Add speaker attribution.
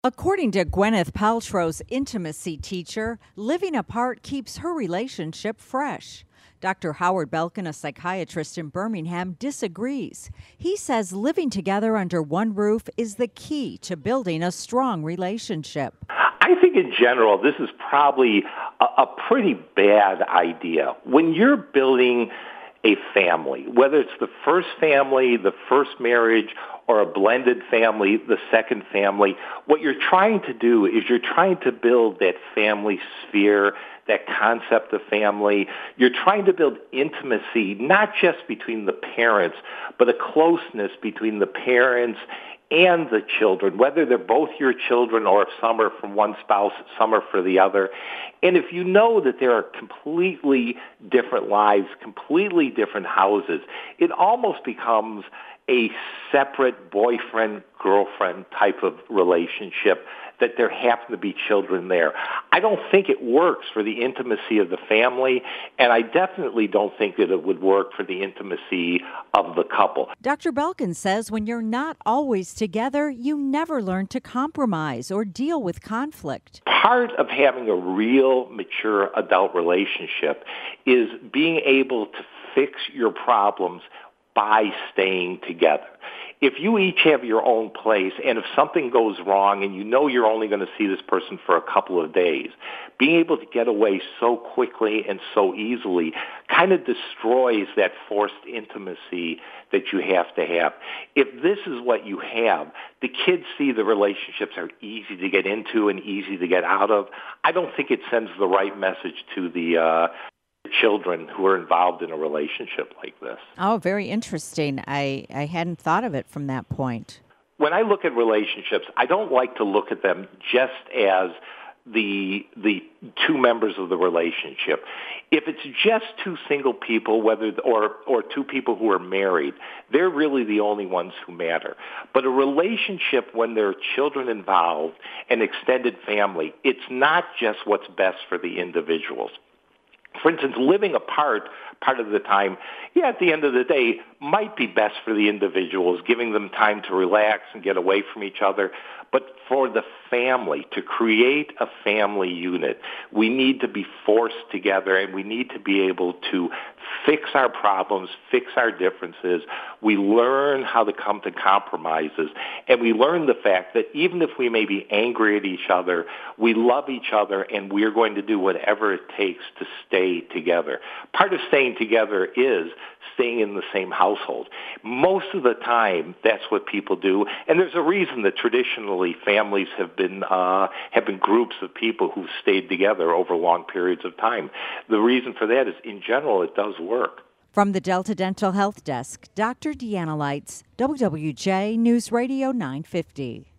Speaker 1: According to Gwyneth Paltrow's intimacy teacher, living apart keeps her relationship fresh. Dr. Howard Belkin, a psychiatrist in Birmingham, disagrees. He says living together under one roof is the key to building a strong relationship.
Speaker 2: I think in general, this is probably a pretty bad idea. When you're building a family, whether it's the first family, the first marriage, or a blended family, the second family, what you're trying to do is you're trying to build that family sphere, that concept of family. You're trying to build intimacy, not just between the parents, but a closeness between the parents and the children, whether they're both your children or if some are from one spouse, some are for the other. And if you know that there are completely different lives, completely different houses, it almost becomes a separate boyfriend-girlfriend type of relationship that there happen to be children there. I don't think it works for the intimacy of the family, and I definitely don't think that it would work for the intimacy of the couple.
Speaker 1: Dr. Belkin says when you're not always together, you never learn to compromise or deal with conflict.
Speaker 2: Part of having a real mature adult relationship is being able to fix your problems by staying together. If you each have your own place, and if something goes wrong and you know you're only going to see this person for a couple of days, being able to get away so quickly and so easily kind of destroys that forced intimacy that you have to have. If this is what you have, the kids see the relationships are easy to get into and easy to get out of. I don't think it sends the right message to the children who are involved in a relationship like this.
Speaker 1: Oh, very interesting. I hadn't thought of it from that point.
Speaker 2: When I look at relationships, I don't like to look at them just as the two members of the relationship. If it's just two single people, or two people who are married, they're really the only ones who matter. But a relationship, when there are children involved, an extended family, it's not just what's best for the individuals. For instance, living apart part of the time, at the end of the day, might be best for the individuals, giving them time to relax and get away from each other. But for the family, to create a family unit, we need to be forced together, and we need to be able to fix our problems, fix our differences. We learn how to come to compromises, and we learn the fact that even if we may be angry at each other, we love each other, and we're going to do whatever it takes to stay together. Part of staying together is staying in the same household. Most of the time, that's what people do, and there's a reason that traditionally families have been groups of people who've stayed together over long periods of time. The reason for that is, in general, it does work.
Speaker 1: From the Delta Dental Health Desk, Dr. Deanna Lights, WWJ News Radio 950.